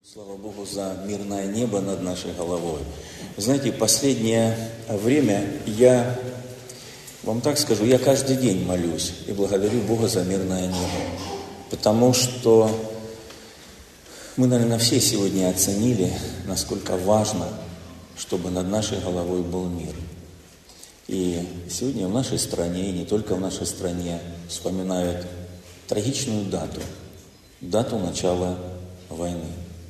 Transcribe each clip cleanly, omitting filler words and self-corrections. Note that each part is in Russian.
Слава Богу за мирное небо над нашей головой. Вы знаете, последнее время я вам так скажу, я каждый день молюсь и благодарю Бога за мирное небо. Потому что мы, наверное, все сегодня оценили, насколько важно, чтобы над нашей головой был мир. И сегодня в нашей стране, и не только в нашей стране, вспоминают трагичную дату начала войны.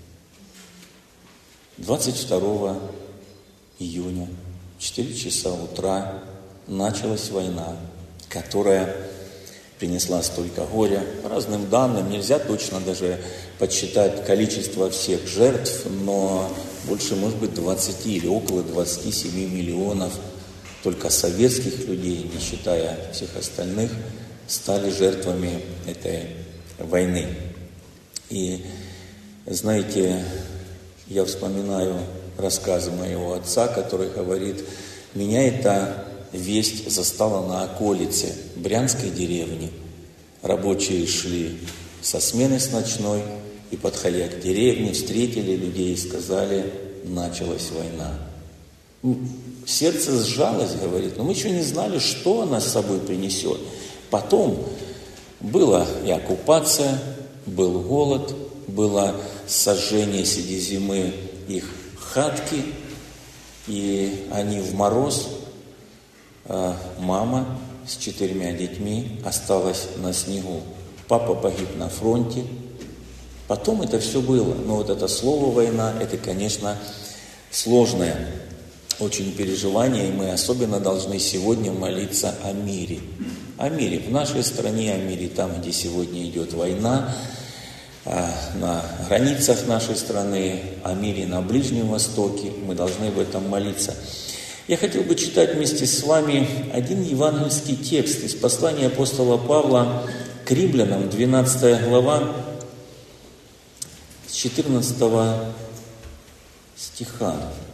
22 июня, 4 часа утра, началась война, которая принесла столько горя. По разным данным, нельзя точно даже подсчитать количество всех жертв, но больше, может быть, 20 или около 27 миллионов только советских людей, не считая всех остальных, стали жертвами этой войны. И, знаете, я вспоминаю рассказы моего отца, который говорит, меня эта весть застала на околице брянской деревни. Рабочие шли со смены с ночной и, подходя к деревне, встретили людей и сказали, началась война. Сердце сжалось, говорит, но мы еще не знали, что она с собой принесет. Потом была и оккупация, был голод, было сожжение среди зимы их хатки, и они в мороз. Мама с 4 детьми осталась на снегу. Папа погиб на фронте. Потом это все было. Но вот это слово «война» – это, конечно, сложное очень переживание, и мы особенно должны сегодня молиться о мире. О мире в нашей стране, о мире там, где сегодня идет война, на границах нашей страны, о мире на Ближнем Востоке. Мы должны об этом молиться. Я хотел бы читать вместе с вами один евангельский текст из послания апостола Павла к Римлянам, 12 глава, с 14 стиха.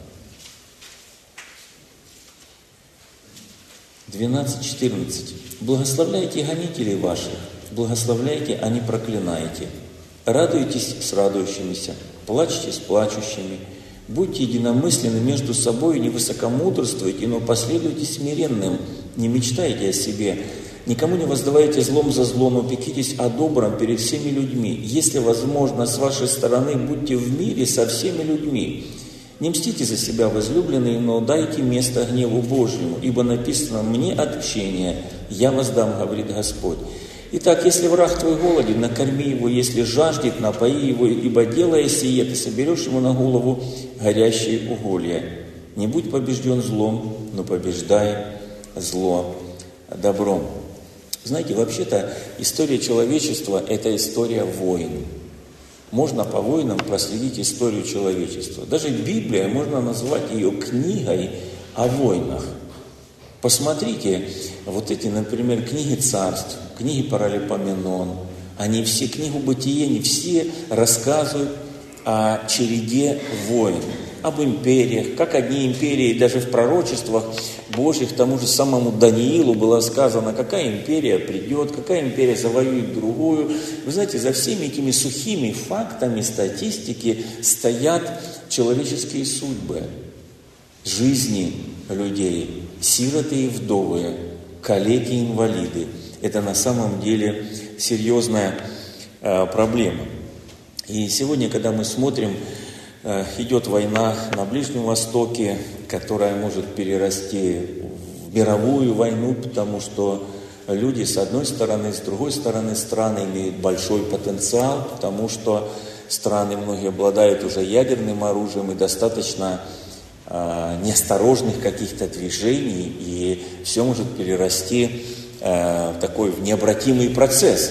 12-14. «Благословляйте гонителей ваших, благословляйте, а не проклинайте. Радуйтесь с радующимися, плачьте с плачущими, будьте единомысленны между собой, не высокомудрствуйте, но последуйте смиренным, не мечтайте о себе, никому не воздавайте злом за зло, но пекитесь о добром перед всеми людьми. Если возможно, с вашей стороны будьте в мире со всеми людьми. Не мстите за себя, возлюбленные, но дайте место гневу Божьему, ибо написано «Мне отмщение, я воздам, говорит Господь». Итак, если враг твой голоден, накорми его, если жаждет, напои его, ибо делая сие, ты соберешь ему на голову горящие уголья. Не будь побежден злом, но побеждай зло добром». Знаете, вообще-то история человечества – это история войн. Можно по войнам проследить историю человечества. Даже Библия, можно назвать ее книгой о войнах. Посмотрите, вот эти, например, книги царств, книги Паралипоменон, они все, книгу Бытие, они все рассказывают о череде войн, об империях, как одни империи, даже в пророчествах Божьих, тому же самому Даниилу было сказано, какая империя придет, какая империя завоюет другую. Вы знаете, за всеми этими сухими фактами статистики стоят человеческие судьбы, жизни людей, сироты и вдовы, калеки и инвалиды. Это на самом деле серьезная проблема. И сегодня, когда мы смотрим, идет война на Ближнем Востоке, которая может перерасти в мировую войну, потому что люди с одной стороны, с другой стороны страны имеют большой потенциал, потому что страны многие обладают уже ядерным оружием и достаточно неосторожных каких-то движений, и все может перерасти в такой необратимый процесс.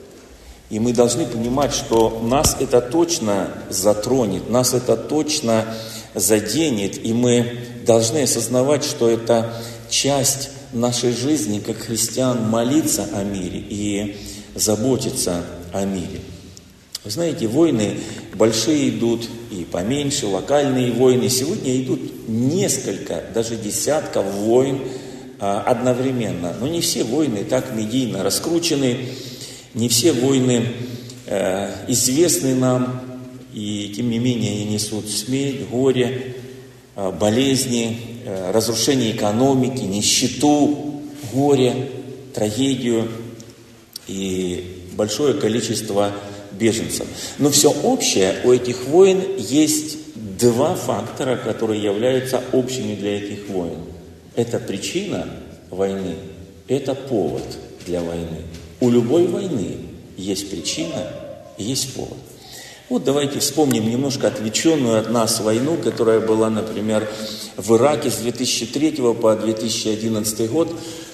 И мы должны понимать, что нас это точно затронет, нас это точно заденет, и мы должны осознавать, что это часть нашей жизни, как христиан, молиться о мире и заботиться о мире. Вы знаете, войны большие идут и поменьше, локальные войны. Сегодня идут несколько, даже десятков войн одновременно. Но не все войны так медийно раскручены, не все войны известны нам, и тем не менее они несут смерть, горе, болезни, разрушение экономики, нищету, горе, трагедию и большое количество беженцев. Но все общее у этих войн есть два фактора, которые являются общими для этих войн. Это причина войны, это повод для войны. У любой войны есть причина, есть повод. Вот давайте вспомним немножко отвлеченную от нас войну, которая была, например, в Ираке с 2003 по 2011 год.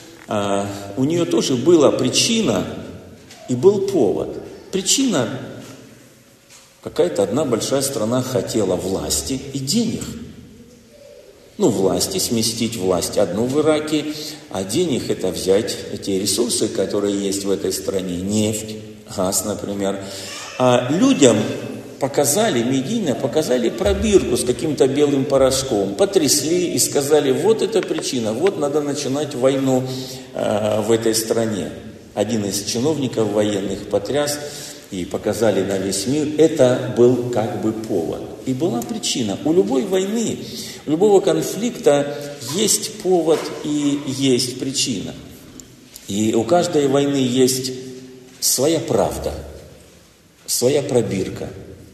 У нее тоже была причина и был повод. Причина: какая-то одна большая страна хотела власти и денег. Власти, сместить власть одну в Ираке, а денег это взять те ресурсы, которые есть в этой стране, нефть, газ, например. А людям медийно показали пробирку с каким-то белым порошком, потрясли и сказали: вот это причина, вот надо начинать войну в этой стране. Один из чиновников военных потряс и показали на весь мир. Это был как бы повод. И была причина. У любой войны, у любого конфликта есть повод и есть причина. И у каждой войны есть своя правда, своя пробирка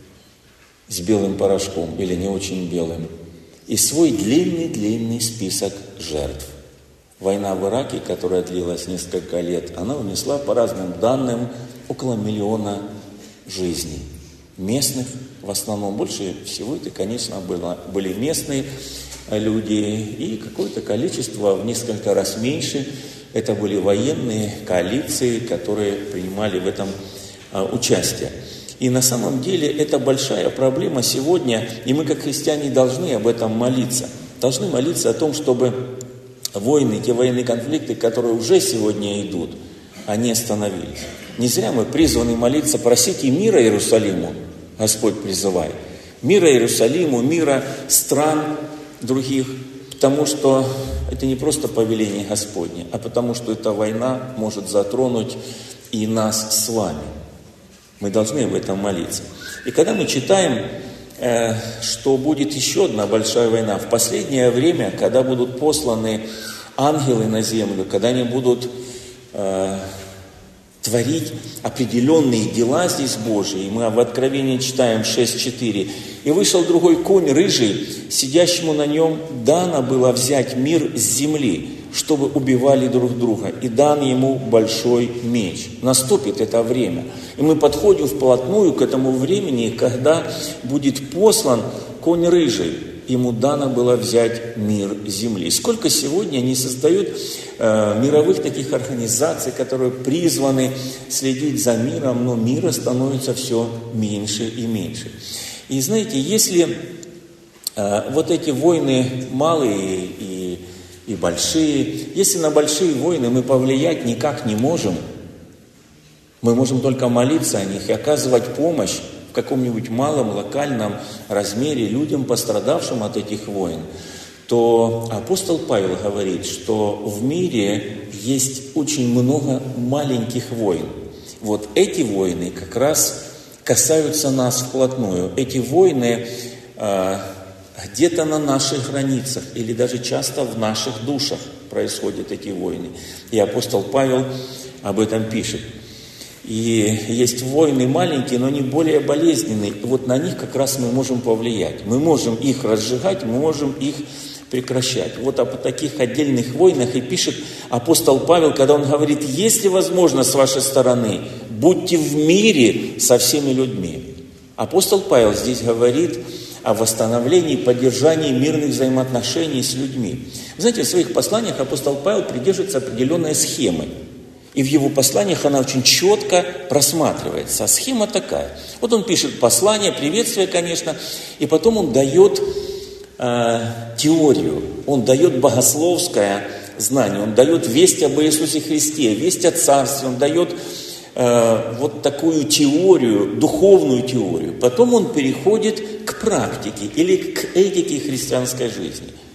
с белым порошком или не очень белым, и свой длинный список жертв. Война в Ираке, которая длилась несколько лет, она унесла по разным данным около 1 миллиона жизней. Местных в основном, больше всего это, конечно, были местные люди, и какое-то количество, в несколько раз меньше, это были военные коалиции, которые принимали в этом участие. И на самом деле это большая проблема сегодня, и мы, как христиане, должны об этом молиться. Должны молиться о том, чтобы войны, те военные конфликты, которые уже сегодня идут, они остановились. Не зря мы призваны молиться: просите мира Иерусалиму, Господь призывает. Мира Иерусалиму, мира стран других, потому что это не просто повеление Господне, а потому что эта война может затронуть и нас с вами. Мы должны об этом молиться. И когда мы читаем, что будет еще одна большая война, в последнее время, когда будут посланы ангелы на землю, когда они будут творить определенные дела здесь Божьи, и мы в Откровении читаем 6:4. «И вышел другой конь рыжий, сидящему на нем дано было взять мир с земли, чтобы убивали друг друга, и дан ему большой меч». Наступит это время. И мы подходим вплотную к этому времени, когда будет послан конь рыжий. Ему дано было взять мир земли. Сколько сегодня они создают мировых таких организаций, которые призваны следить за миром, но мира становится все меньше и меньше. И знаете, если вот эти войны малые и большие, если на большие войны мы повлиять никак не можем, мы можем только молиться о них и оказывать помощь в каком-нибудь малом, локальном размере людям, пострадавшим от этих войн, то апостол Павел говорит, что в мире есть очень много маленьких войн. Вот эти войны как раз касаются нас вплотную. Эти войны где-то на наших границах или даже часто в наших душах происходят эти войны. И апостол Павел об этом пишет. И есть войны маленькие, но они более болезненные. И вот на них как раз мы можем повлиять. Мы можем их разжигать, мы можем их прекращать. Вот об таких отдельных войнах и пишет апостол Павел, когда он говорит: если возможно с вашей стороны, будьте в мире со всеми людьми. Апостол Павел здесь говорит о восстановлении, поддержании мирных взаимоотношений с людьми. Вы знаете, в своих посланиях апостол Павел придерживается определенной схемы. И в его посланиях она очень четко просматривается. А схема такая. Вот он пишет послание, приветствие, конечно, и потом он дает теорию, он дает богословское знание, он дает весть об Иисусе Христе, весть о Царстве, он дает вот такую теорию, духовную теорию. Потом он переходит к практике или к этике христианской жизни.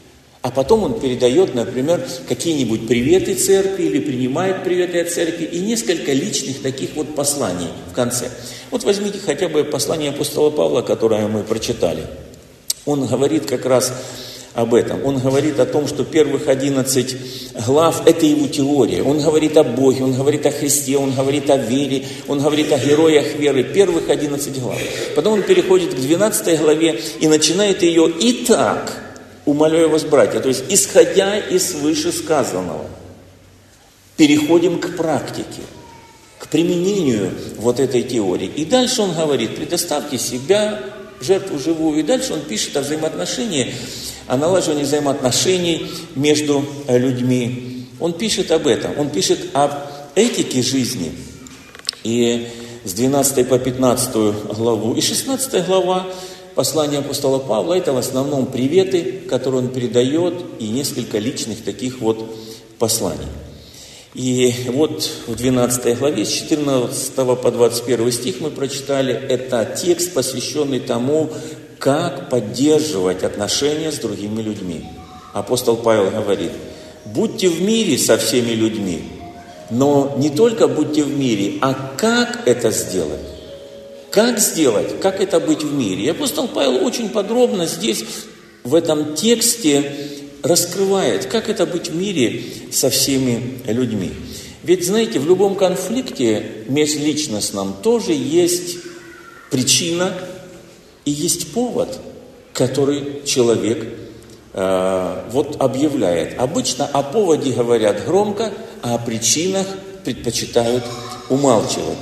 А потом он передает, например, какие-нибудь приветы церкви или принимает приветы от церкви и несколько личных таких вот посланий в конце. Вот возьмите хотя бы послание апостола Павла, которое мы прочитали. Он говорит как раз об этом. Он говорит о том, что первых 11 глав – это его теория. Он говорит о Боге, он говорит о Христе, он говорит о вере, он говорит о героях веры. Первых 11 глав. Потом он переходит к 12 главе и начинает ее «Итак». Умоляю вас, братья, то есть, исходя из вышесказанного, переходим к практике, к применению вот этой теории. И дальше он говорит, предоставьте себя, жертву живую. И дальше он пишет о взаимоотношениях, о налаживании взаимоотношений между людьми. Он пишет об этом, он пишет об этике жизни. И с 12 по 15 главу и 16 глава послание апостола Павла – это в основном приветы, которые он передает, и несколько личных таких вот посланий. И вот в 12 главе, с 14 по 21 стих мы прочитали, это текст, посвященный тому, как поддерживать отношения с другими людьми. Апостол Павел говорит, будьте в мире со всеми людьми, но не только будьте в мире, а как это сделать? Как сделать? Как это быть в мире? И апостол Павел очень подробно здесь, в этом тексте, раскрывает, как это быть в мире со всеми людьми. Ведь, знаете, в любом конфликте межличностном тоже есть причина и есть повод, который человек вот объявляет. Обычно о поводе говорят громко, а о причинах предпочитают умалчивать.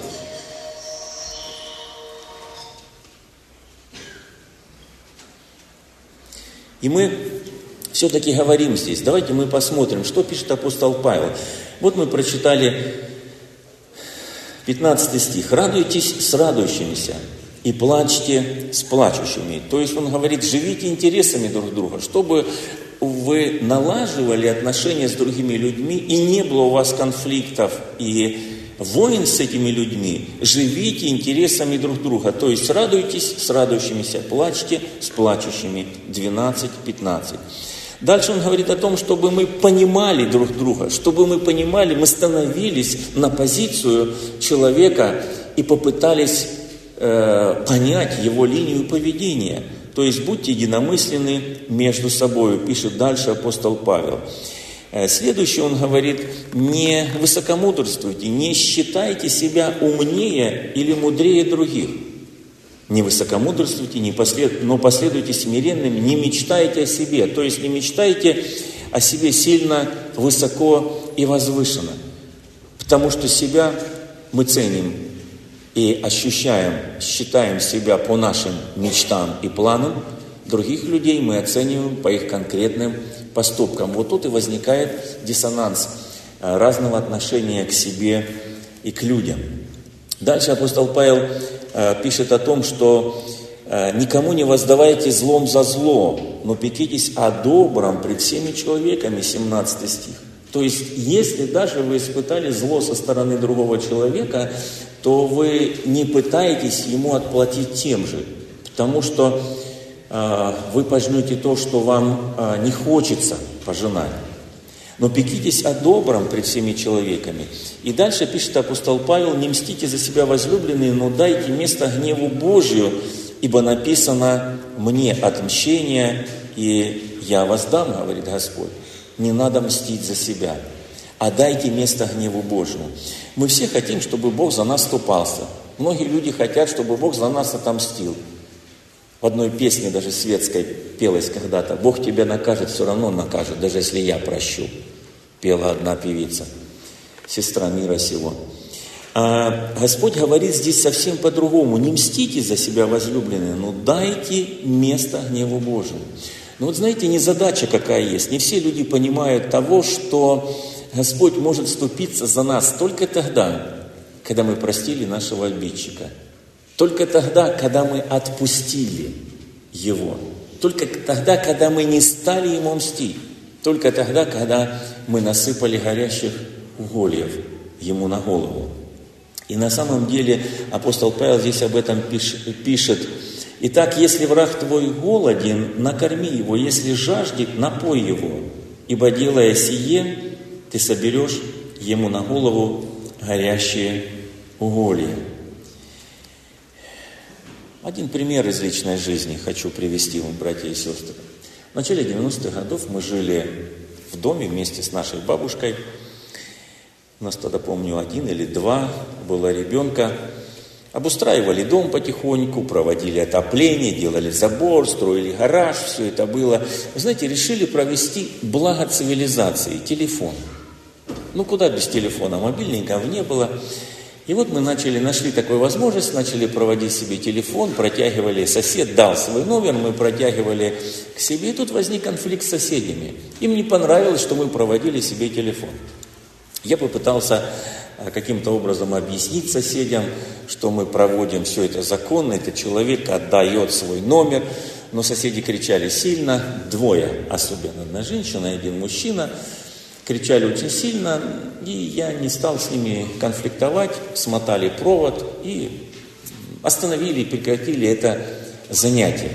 И мы все-таки говорим здесь, давайте мы посмотрим, что пишет апостол Павел. Вот мы прочитали 15 стих. «Радуйтесь с радующимися и плачьте с плачущими». То есть он говорит, живите интересами друг друга, чтобы вы налаживали отношения с другими людьми, и не было у вас конфликтов и войн с этими людьми. Живите интересами друг друга. То есть радуйтесь с радующимися, плачьте с плачущими. 12-15. Дальше он говорит о том, чтобы мы понимали друг друга, чтобы мы понимали, мы становились на позицию человека и попытались понять его линию поведения. То есть будьте единомысленны между собой, пишет дальше апостол Павел. Следующее он говорит, не высокомудрствуйте, не считайте себя умнее или мудрее других. Не высокомудрствуйте, но последуйте смиренными, не мечтайте о себе. То есть не мечтайте о себе сильно, высоко и возвышенно. Потому что себя мы ценим и ощущаем, считаем себя по нашим мечтам и планам. Других людей мы оцениваем по их конкретным поступкам. Вот тут и возникает диссонанс разного отношения к себе и к людям. Дальше апостол Павел пишет о том, что никому не воздавайте злом за зло, но пекитесь о добром пред всеми человеками, 17 стих. То есть, если даже вы испытали зло со стороны другого человека, то вы не пытаетесь ему отплатить тем же, потому что вы пожнете то, что вам не хочется пожинать. Но пекитесь о добром пред всеми человеками. И дальше пишет апостол Павел, не мстите за себя, возлюбленные, но дайте место гневу Божию, ибо написано, мне отмщение, и я воздам, говорит Господь. Не надо мстить за себя, а дайте место гневу Божьему. Мы все хотим, чтобы Бог за нас вступался. Многие люди хотят, чтобы Бог за нас отомстил. В одной песне даже светской пелось когда-то, Бог тебя накажет, все равно накажет, даже если я прощу. Пела одна певица, сестра мира сего. А Господь говорит здесь совсем по-другому. Не мстите за себя, возлюбленные, но дайте место гневу Божьему. Но вот знаете, незадача какая есть. Не все люди понимают того, что Господь может вступиться за нас только тогда, когда мы простили нашего обидчика. Только тогда, когда мы отпустили его. Только тогда, когда мы не стали ему мстить. Только тогда, когда мы насыпали горящих угольев ему на голову. И на самом деле апостол Павел здесь об этом пишет Итак, если враг твой голоден, накорми его, если жаждет, напой его, ибо, делая сие, ты соберешь ему на голову горящие уголья. Один пример из личной жизни хочу привести вам, братья и сестры. В начале 90-х годов мы жили в доме вместе с нашей бабушкой. У нас тогда, помню, 1 или 2 было ребенка. Обустраивали дом потихоньку, проводили отопление, делали забор, строили гараж, все это было. Вы знаете, решили провести благо цивилизации, телефон. Ну, куда без телефона? Мобильников не было. И вот мы нашли такую возможность, начали проводить себе телефон, протягивали, сосед дал свой номер, мы протягивали к себе, и тут возник конфликт с соседями. Им не понравилось, что мы проводили себе телефон. Я попытался каким-то образом объяснить соседям, что мы проводим все это законно, этот человек отдает свой номер, но соседи кричали сильно, 2, особенно одна женщина и 1 мужчина, кричали очень сильно, и я не стал с ними конфликтовать, смотали провод и остановили и прекратили это занятие.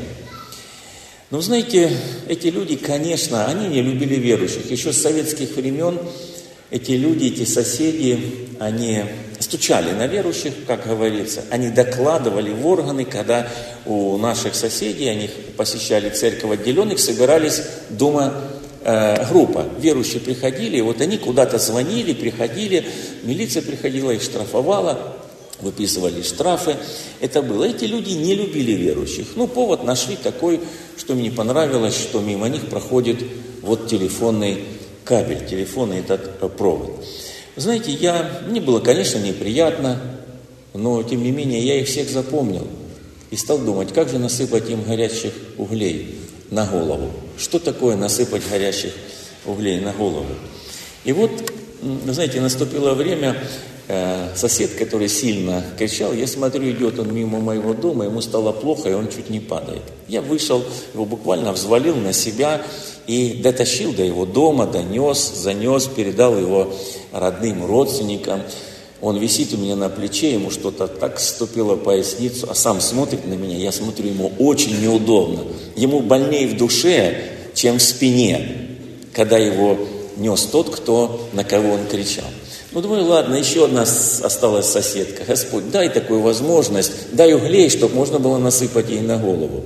Но знаете, эти люди, конечно, они не любили верующих. Еще с советских времен эти люди, эти соседи, они стучали на верующих, как говорится, они докладывали в органы, когда у наших соседей, они посещали церковь отделенных, собирались дома группа. Верующие приходили, и вот они куда-то звонили, приходили, милиция приходила, их штрафовала, выписывали штрафы. Это было. Эти люди не любили верующих. Ну, повод нашли такой, что мне не понравилось, что мимо них проходит вот телефонный кабель, телефонный этот провод. Знаете, мне было, конечно, неприятно, но, тем не менее, я их всех запомнил. И стал думать, как же насыпать им горящих углей на голову. Что такое насыпать горящих углей на голову? И вот, знаете, наступило время, сосед, который сильно кричал, я смотрю, идет он мимо моего дома, ему стало плохо, и он чуть не падает. Я вышел, его буквально взвалил на себя и дотащил до его дома, занес, передал его родным родственникам. Он висит у меня на плече, ему что-то так вступило в поясницу, а сам смотрит на меня, я смотрю, ему очень неудобно. Ему больнее в душе, чем в спине, когда его нес тот, на кого он кричал. Ну, думаю, ладно, еще одна осталась соседка. Господь, дай такую возможность, дай углей, чтобы можно было насыпать ей на голову.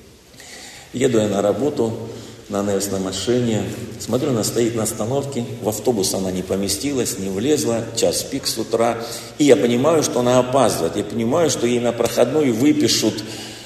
Еду я на работу, на НЭС на машине, смотрю, она стоит на остановке, в автобус она не поместилась, не влезла, час пик с утра, и я понимаю, что она опаздывает, я понимаю, что ей на проходную выпишут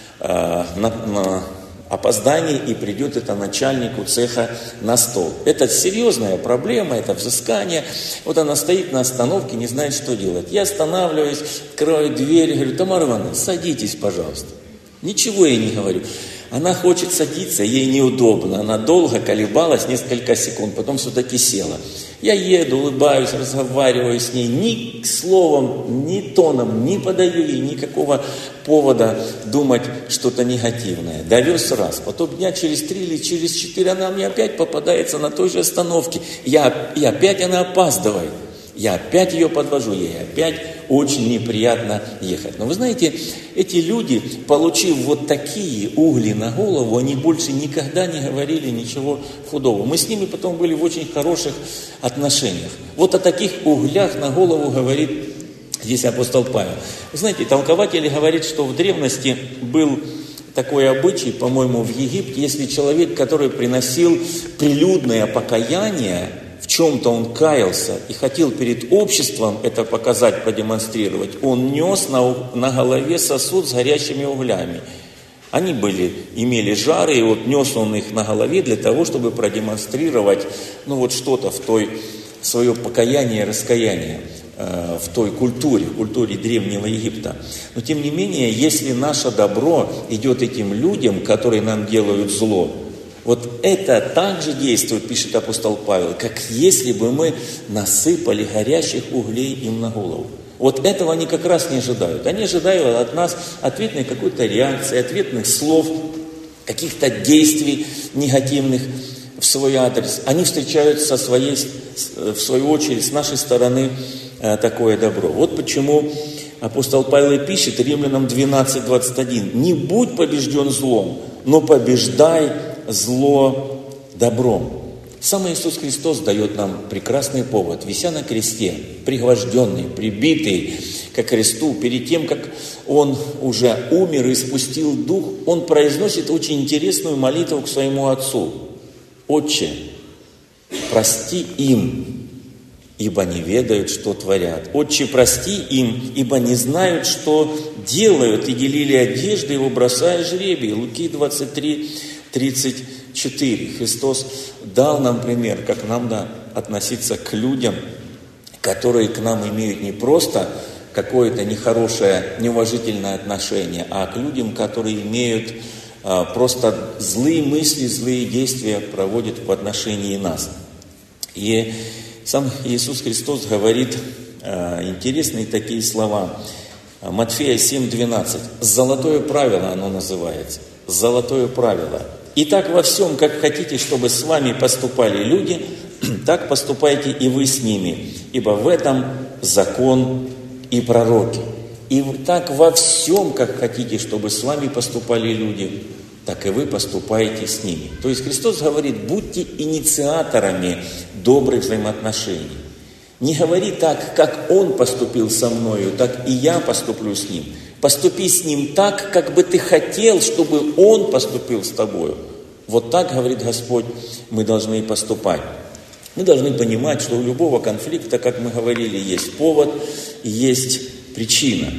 на опоздание, и придет это начальнику цеха на стол. Это серьезная проблема, это взыскание. Вот она стоит на остановке, не знает, что делать. Я останавливаюсь, открываю дверь, говорю, Тамара Ивановна, садитесь, пожалуйста. Ничего я не говорю. Она хочет садиться, ей неудобно. Она долго колебалась, несколько секунд, потом все-таки села. Я еду, улыбаюсь, разговариваю с ней. Ни словом, ни тоном не подаю ей никакого повода думать что-то негативное. Довез раз, потом дня через 3 или через 4 она мне опять попадается на той же остановке. И опять она опаздывает. Я опять ее подвожу, ей опять очень неприятно ехать. Но вы знаете, эти люди, получив вот такие угли на голову, они больше никогда не говорили ничего худого. Мы с ними потом были в очень хороших отношениях. Вот о таких углях на голову говорит здесь апостол Павел. Вы знаете, толкователи говорят, что в древности был такой обычай, по-моему, в Египте, если человек, который приносил прилюдное покаяние, в чем-то он каялся и хотел перед обществом это показать, продемонстрировать, он нес на голове сосуд с горящими углями. Они имели жары, и вот нес он их на голове для того, чтобы продемонстрировать, что-то в свое покаяние, раскаяние в той культуре Древнего Египта. Но тем не менее, если наше добро идет этим людям, которые нам делают зло, вот это также действует, пишет апостол Павел, как если бы мы насыпали горящих углей им на голову. Вот этого они как раз не ожидают. Они ожидают от нас ответной какой-то реакции, ответных слов, каких-то действий негативных в свой адрес. Они встречают в свою очередь, с нашей стороны такое добро. Вот почему апостол Павел и пишет Римлянам 12:21. «Не будь побежден злом, но побеждай зло добром». Сам Иисус Христос дает нам прекрасный повод. Вися на кресте, пригвожденный, прибитый ко кресту, перед тем, как Он уже умер и спустил дух, Он произносит очень интересную молитву к своему Отцу. «Отче, прости им, ибо не ведают, что творят. Отче, прости им, ибо не знают, что делают». И делили одежды его, бросая жребий. Луки 23:34. Христос дал нам пример, как нам надо относиться к людям, которые к нам имеют не просто какое-то нехорошее, неуважительное отношение, а к людям, которые имеют просто злые мысли, злые действия, проводят в отношении нас. И сам Иисус Христос говорит интересные такие слова. Матфея 7:12. Золотое правило оно называется. Золотое правило. «Итак, во всем, как хотите, чтобы с вами поступали люди, так поступайте и вы с ними, ибо в этом закон и пророки». И так во всем, как хотите, чтобы с вами поступали люди, так и вы поступаете с ними. То есть Христос говорит, будьте инициаторами добрых взаимоотношений. Не говори так, как Он поступил со мною, так и я поступлю с Ним. Поступи с Ним так, как бы ты хотел, чтобы Он поступил с тобою. Вот так, говорит Господь, мы должны и поступать. Мы должны понимать, что у любого конфликта, как мы говорили, есть повод, есть причина.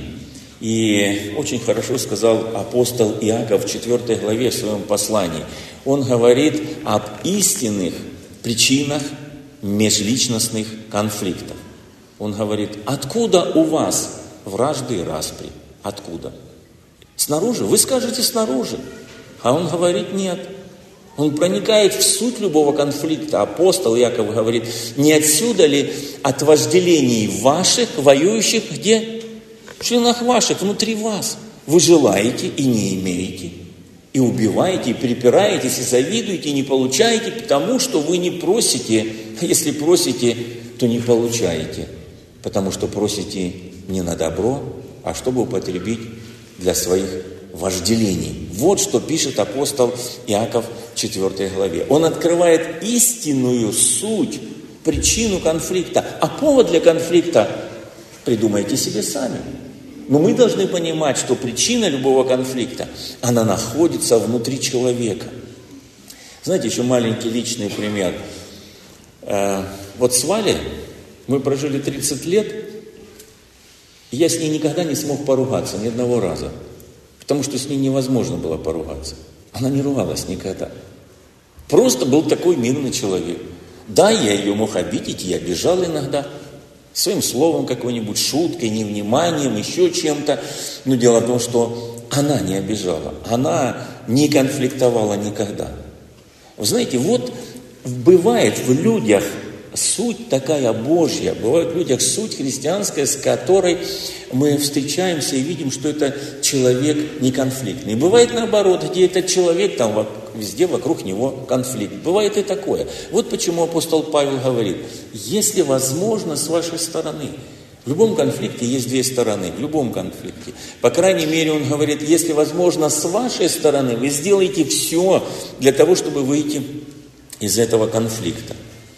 И очень хорошо сказал апостол Иаков в 4 главе в своем послании. Он говорит об истинных причинах межличностных конфликтов. Он говорит, откуда у вас вражды и распри? Откуда? Снаружи? Вы скажете снаружи. А он говорит нет. Он проникает в суть любого конфликта. Апостол Иаков говорит, не отсюда ли от вожделений ваших, воюющих где? В членах ваших, внутри вас. Вы желаете и не имеете. И убиваете, и припираетесь, и завидуете, и не получаете, потому что вы не просите. А если просите, то не получаете. Потому что просите не на добро, а чтобы употребить для своих вожделений. Вот что пишет апостол Иаков в 4 главе. Он открывает истинную суть, причину конфликта. А повод для конфликта придумайте себе сами. Но мы должны понимать, что причина любого конфликта, она находится внутри человека. Знаете, еще маленький личный пример. Вот с Валей мы прожили 30 лет, и я с ней никогда не смог поругаться, ни одного раза. Потому что с ней невозможно было поругаться. Она не ругалась никогда. Просто был такой мирный человек. Да, я ее мог обидеть, я обижал иногда. Своим словом какой-нибудь, шуткой, невниманием, еще чем-то. Но дело в том, что она не обижала. Она не конфликтовала никогда. Вы знаете, вот бывает в людях суть такая Божья, бывает в людях суть христианская, с которой мы встречаемся и видим, что это человек не конфликтный. Бывает наоборот, где этот человек, там везде вокруг него конфликт. Бывает и такое. Вот почему апостол Павел говорит, если возможно с вашей стороны, в любом конфликте есть две стороны, в любом конфликте. По крайней мере, он говорит, если возможно с вашей стороны, вы сделаете все для того, чтобы выйти из этого конфликта.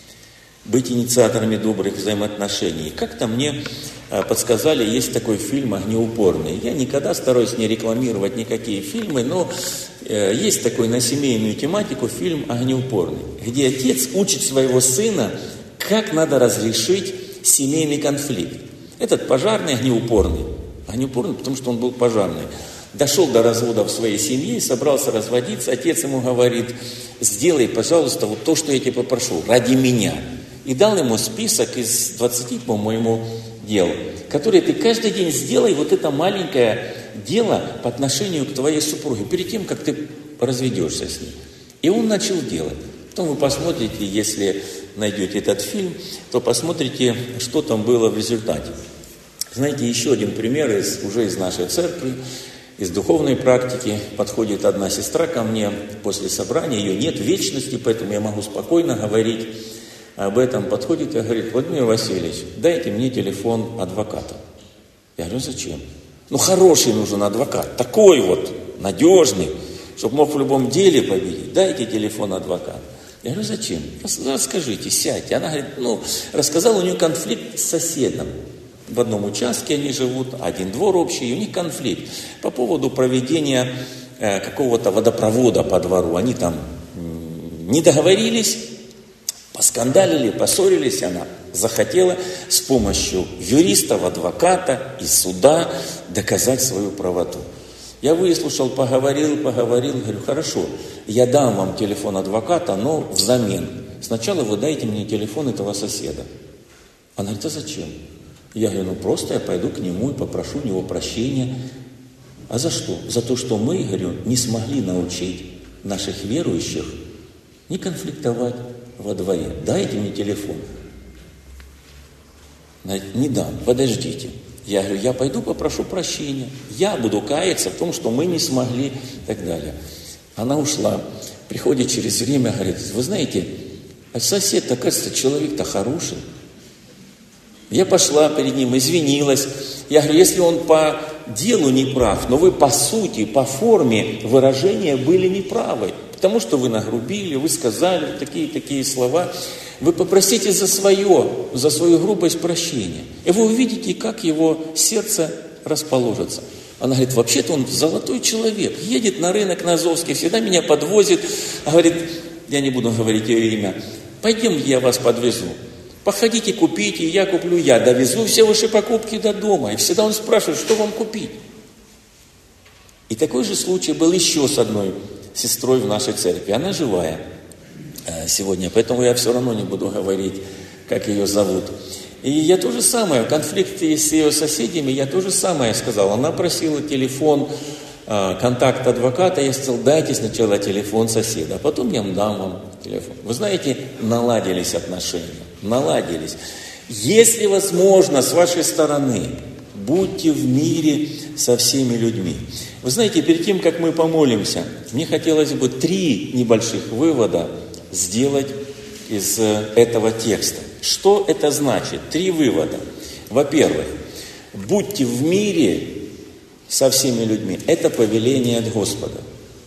Быть инициаторами добрых взаимоотношений. Как-то мне подсказали, есть такой фильм «Огнеупорный». Я никогда стараюсь не рекламировать никакие фильмы, но есть такой на семейную тематику фильм «Огнеупорный», где отец учит своего сына, как надо разрешить семейный конфликт. Этот пожарный огнеупорный, потому что он был пожарный, дошел до развода в своей семье, собрался разводиться, отец ему говорит, сделай, пожалуйста, вот то, что я тебя попрошу, ради меня. И дал ему список из 20, по-моему, дел, которые ты каждый день сделай, вот это маленькое дело по отношению к твоей супруге, перед тем, как ты разведешься с ней. И он начал делать. Потом вы посмотрите, если найдете этот фильм, то посмотрите, что там было в результате. Знаете, еще один пример уже из нашей церкви, из духовной практики. Подходит одна сестра ко мне после собрания, ее нет в вечности, поэтому я могу спокойно говорить об этом. Подходит и говорит, Владимир Васильевич, дайте мне телефон адвоката. Я говорю, зачем? Ну, хороший нужен адвокат, такой вот, надежный, чтобы мог в любом деле победить. Дайте телефон адвоката. Я говорю, зачем? Расскажите, сядьте. Она говорит, рассказала, у нее конфликт с соседом. В одном участке они живут, один двор общий, и у них конфликт по поводу проведения какого-то водопровода по двору. Они там не договорились, поскандалили, поссорились, она захотела с помощью юристов, адвоката и суда доказать свою правоту. Я выслушал, поговорил, говорю, хорошо, я дам вам телефон адвоката, но взамен. Сначала вы дайте мне телефон этого соседа. Она говорит, а зачем? Я говорю, просто я пойду к нему и попрошу у него прощения. А за что? За то, что мы, говорю, не смогли научить наших верующих не конфликтовать во дворе. Дайте мне телефон. Не дам, подождите. Я говорю, я пойду попрошу прощения. Я буду каяться в том, что мы не смогли и так далее. Она ушла. Приходит через время, говорит, вы знаете, сосед-то, кажется, человек-то хороший. Я пошла перед ним, извинилась. Я говорю, если он по делу не прав, но вы по сути, по форме выражения были неправы. Потому что вы нагрубили, вы сказали такие слова. Вы попросите за свою грубость прощения. И вы увидите, как его сердце расположится. Она говорит, вообще-то он золотой человек. Едет на рынок на Азовский, всегда меня подвозит. Говорит, я не буду говорить ее имя. Пойдем, я вас подвезу. Походите, купите, я куплю, я довезу все ваши покупки до дома. И всегда он спрашивает, что вам купить. И такой же случай был еще с одной сестрой в нашей церкви. Она живая сегодня, поэтому я все равно не буду говорить, как ее зовут. И я то же самое, в конфликте с ее соседями, я то же самое сказал. Она просила телефон, контакт адвоката, я сказал, дайте сначала телефон соседа, а потом я дам вам телефон. Вы знаете, наладились отношения, наладились. Если возможно, с вашей стороны, будьте в мире со всеми людьми. Вы знаете, перед тем, как мы помолимся, мне хотелось бы 3 небольших вывода сделать из этого текста. Что это значит? 3 вывода. Во-первых, будьте в мире со всеми людьми. Это повеление от Господа.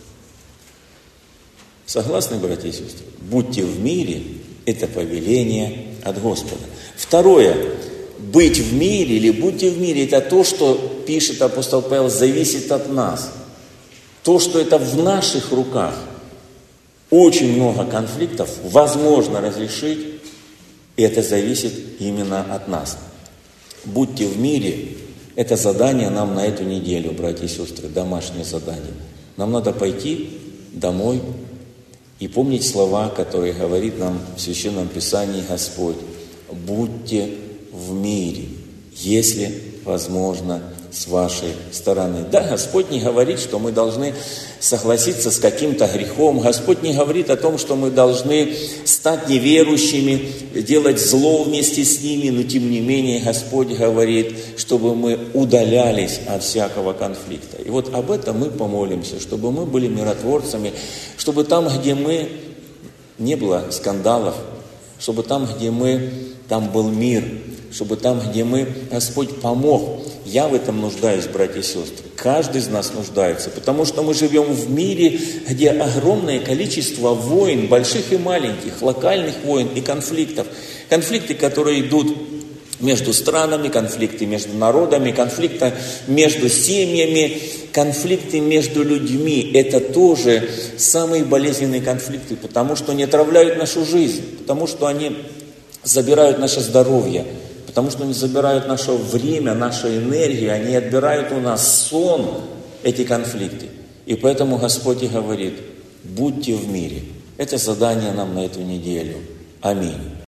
Согласны, братья и сестры? Будьте в мире. Это повеление от Господа. Второе. Быть в мире или будьте в мире, это то, что, пишет апостол Павел, зависит от нас. То, что это в наших руках. Очень много конфликтов возможно разрешить, и это зависит именно от нас. Будьте в мире, это задание нам на эту неделю, братья и сестры, домашнее задание. Нам надо пойти домой и помнить слова, которые говорит нам в Священном Писании Господь. Будьте в мире, если возможно, с вашей стороны. Да, Господь не говорит, что мы должны согласиться с каким-то грехом. Господь не говорит о том, что мы должны стать неверующими, делать зло вместе с ними, но тем не менее Господь говорит, чтобы мы удалялись от всякого конфликта. И вот об этом мы помолимся, чтобы мы были миротворцами, чтобы там, где мы, не было скандалов, чтобы там, где мы, там был мир, чтобы там, где мы, Господь помог. Я в этом нуждаюсь, братья и сестры. Каждый из нас нуждается, потому что мы живем в мире, где огромное количество войн, больших и маленьких, локальных войн и конфликтов. Конфликты, которые идут между странами, конфликты между народами, конфликты между семьями, конфликты между людьми. Это тоже самые болезненные конфликты, потому что они отравляют нашу жизнь, потому что они забирают наше здоровье, потому что они забирают наше время, нашу энергию, они отбирают у нас сон, эти конфликты. И поэтому Господь и говорит, будьте в мире. Это задание нам на эту неделю. Аминь.